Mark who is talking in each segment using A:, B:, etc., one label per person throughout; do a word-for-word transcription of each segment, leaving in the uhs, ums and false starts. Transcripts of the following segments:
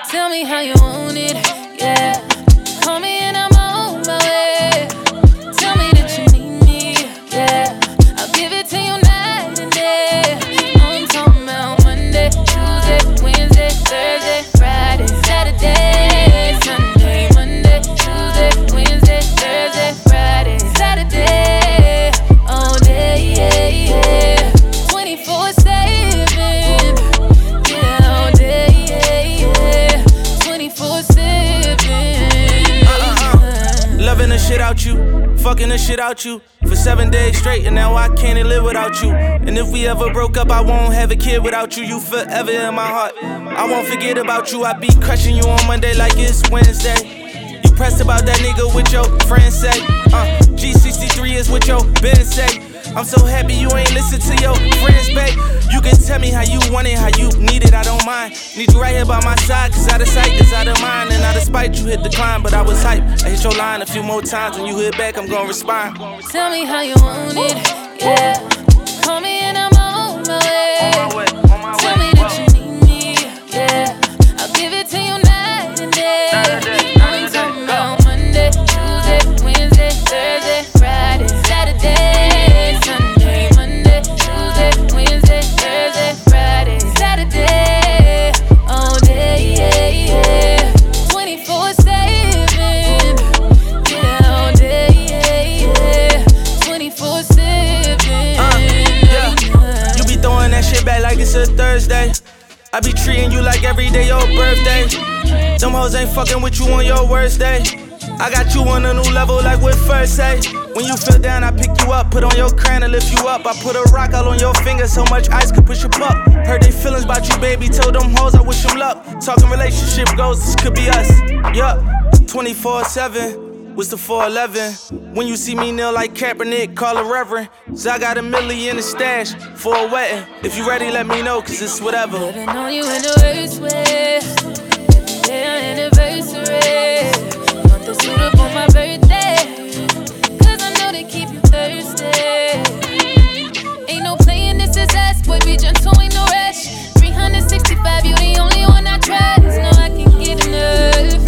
A: Tell me how you want it, yeah. Call me and I'm on my way. Tell me that you need me, yeah. I'll give it to you night and day. I'm talking about Monday, Tuesday, Wednesday, Thursday, Friday, Saturday, Sunday, Monday, Tuesday, Wednesday, Thursday, Friday, Saturday, all day, yeah, yeah. twenty-four seven, yeah, all day, yeah, yeah. twenty-four seven.
B: Loving the shit out you, fucking the shit out you for seven days straight, and now I can't live without you. And if we ever broke up, I won't have a kid without you. You forever in my heart. I won't forget about you. I be crushing you on Monday like it's Wednesday. You pressed about that nigga with your friends say. Uh, G sixty-three is what your Benz say. I'm so happy you ain't listen to your friends, babe. You can tell me how you want it, how you need it, I don't mind. Need you right here by my side, cause out of sight is out of mind. And out of spite, you hit decline, but I was hype. I hit your line a few more times, when you hit back, I'm gonna respond.
A: Tell me how you want it, yeah. Call me and I'm on my way.
B: On my way, on my
A: Tell
B: way.
A: me that you need me, yeah. I'll give it to you night and day. I'm talking about Monday, Tuesday, Wednesday, Thursday, Friday, Saturday, Sunday, Monday, Tuesday, Wednesday, Thursday, Friday, Saturday, all day, yeah, yeah. twenty-four seven, yeah, all day, yeah, yeah. twenty-four seven,
B: Uh, yeah. You be throwing that shit back like it's a Thursday. I be treating you like every day your birthday. Them hoes ain't fucking with you on your worst day. I got you on a new level like what first say. When you feel down, I pick you up, put on your crown and lift you up. I put a rock all on your finger, so much ice could push you up. Heard they feelings about you, baby, told them hoes I wish them luck. Talking relationship goals, this could be us. Yup, twenty-four seven, what's the four eleven? When you see me kneel like Kaepernick, call a reverend. So I got a million in the stash for a wedding. If you ready, let me know, cause it's whatever.
A: Living on you in the worst way. Every day our anniversary. Want the suit up on my birthday. Cause I know they keep you thirsty. Ain't no playing, this is us. Boy, be gentle, ain't no rush. three hundred sixty-five, you the only one I trust. No, I can't get enough.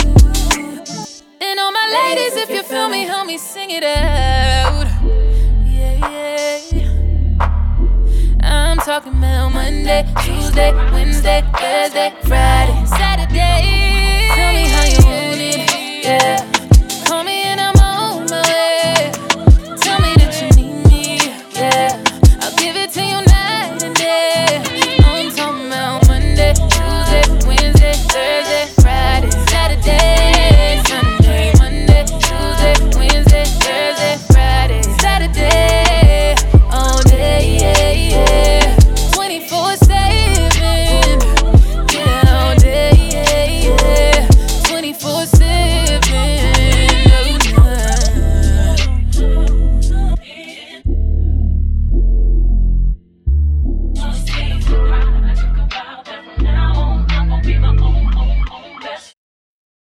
A: And all my ladies, if you feel me, help me sing it out. Yeah, yeah. I'm talking about Monday, Tuesday, Wednesday, Thursday, Friday, Saturday.